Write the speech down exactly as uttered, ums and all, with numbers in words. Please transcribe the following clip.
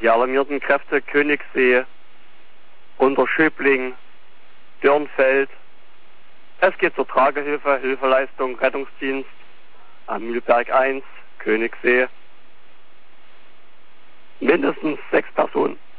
die alarmierten Kräfte Königssee, Unterschöbling, Dürnfeld. Es geht zur Tragehilfe, Hilfeleistung, Rettungsdienst am Mühlberg eins, Königssee. Mindestens sechs Personen.